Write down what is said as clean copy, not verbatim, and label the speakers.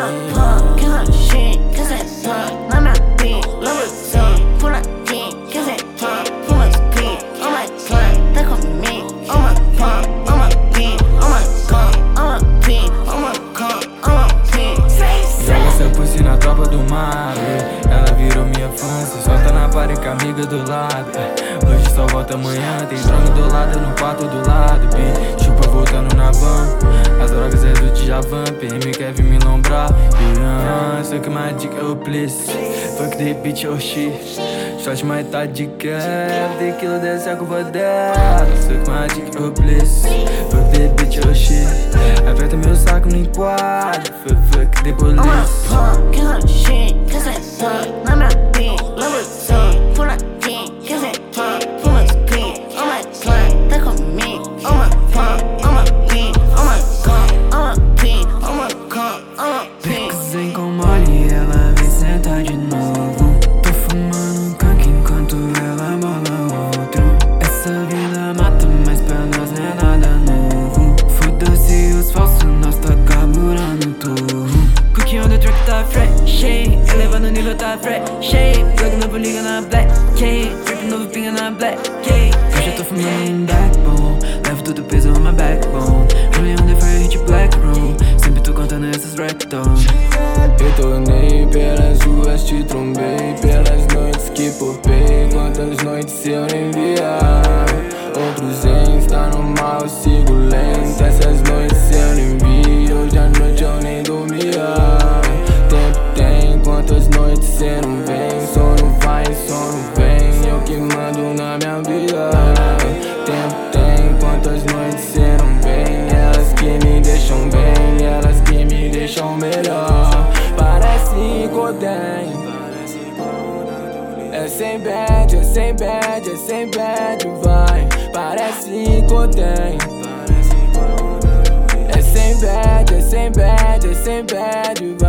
Speaker 1: pump, kill her shit, cause that pump. I'm not beat, love it some. Pull up deep, cause that pump. Pull up speed, on my climb, that on me. On my pump, on my beat, on my gun, on my beat, on my gun, on my beat.
Speaker 2: Joga essa pussy na tropa do mar, ela virou minha fã, se solta na parede com a amiga do lado. Hoje só volta amanhã, tem droga do lado, no quarto do lado, chupa voltando na van. As drogas é do Djavan, PM quer vir me lombrar. Só que my dick é o bliss, fuck the bitch oh shit. Shot my tá de cap, de quilo dessa culpa dela. Só que my dick é o bliss, fuck the bitch oh shit. Aperta meu saco no enquadro, fuck the police.
Speaker 1: On my pump, kill her shit, cause that pump. I'm not beat, love it some. Pull up deep, cause that pump. Pull up speed, on my climb, that on me. On my pump, on my beat, on my gun, on my beat, on my gun, on my beat.
Speaker 2: Vem com mole, ela vem sentar de novo. Tô fumando canque enquanto ela bola outro. Essa vida mata, mas pra nós não é nada novo. Foda-se os falsos, nós tá carburando tudo. Cookie on the track tá fresh, elevando o nível tá fresh. Plug novo liga na black, drip novo pinga na black. Eu já tô fumando um backbone, levo todo o peso on my backbone. Rolling on the fire, hit black room. Sempre tô contando essas ragdolls.
Speaker 3: Retornei pelas ruas, te trombei pelas noites que popei. Quantas noites eu nem via. Outros em está no mal, eu sigo lento. Essas noites eu nem vi, hoje à noite eu nem dormia. Tempo tem, quantas noites cê não vem. Sono vai, sono vem, eu que mando na minha vida. Tempo tem, quantas noites cê não vem. Elas que me deixam bem, elas que me deixam melhor. Parece Godem. É sem bad, é sem bad, é sem bad, vai. Parece Godem. É sem bad, é sem bad, é sem bad, vai.